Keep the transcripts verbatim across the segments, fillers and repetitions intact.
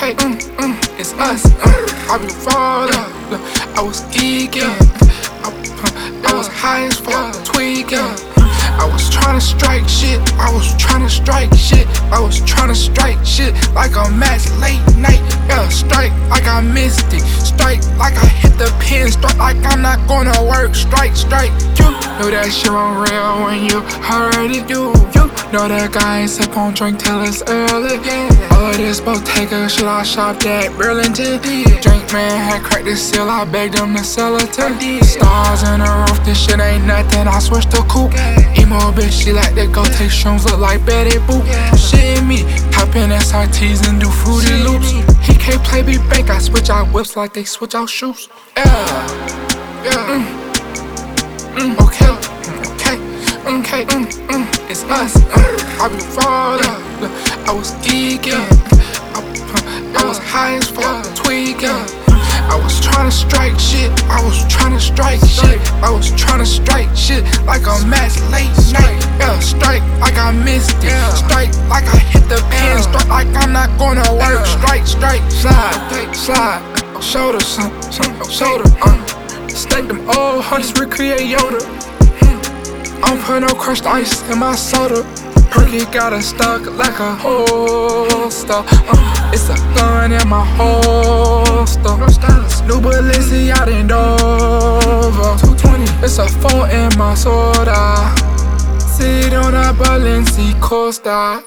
okay, mm, mm, it's us. Uh, I be falling, I was geeking, I, uh, I was high as fuck, tweaking. I was tryna strike shit, I was tryna strike shit, I was tryna strike shit like a match late night. Yeah, strike like I missed it, strike like I hit the pin, strike like I'm not gonna work, strike, strike. You know that shit won't real when you heard it, you, you know that guy ain't sip on drink till it's early. Yeah. All of this Bottega shit I shopped at Burlington. Yeah. Drink man had cracked the seal, I begged him to sell it to me. Stars in the roof, this shit ain't nothing, I switched to coupe. Yeah. Emo bitch, she like to go take shrooms, look like Betty Boop. Yeah. Shit me, hop in S R Ts and do Fruity Loops. He can't play me bank, I switch out whips like they switch out shoes. Yeah, yeah, mm. Mm. Okay, okay, okay, mm, mm, it's us. Uh, I be falling, I was geeking, I, uh, I was high as fuck, tweaking. I was tryna strike shit, I was tryna strike shit, I was tryna strike shit like a match late night. Yeah, strike like I missed it, strike like I hit the pin, strike like I'm not gonna work, strike, strike, slide, slide, shoulder, son, shoulder, uh, stack them old hunters, recreate Yoda. I don't put no crushed ice in my soda. Perky got it stuck like a holster. Uh, it's a gun in my holster. New Balenciaga in Dover. two twenty. It's a four in my soda. Sit on a Balenciaga Costa.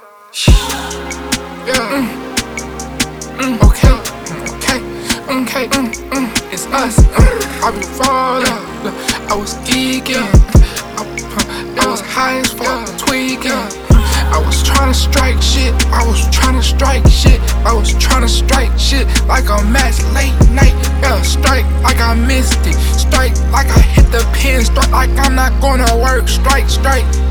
Yeah. Mm. Mm. Okay. Okay. Okay. Mm. Mm. It's us. Uh, I be falling. I was geeking. I was high as fuck, tweaking. I was tryna strike shit, I was tryna strike shit, I was tryna strike shit like a match late night. Yeah, strike like I missed it, strike like I hit the pin, strike like I'm not gonna work, strike, strike.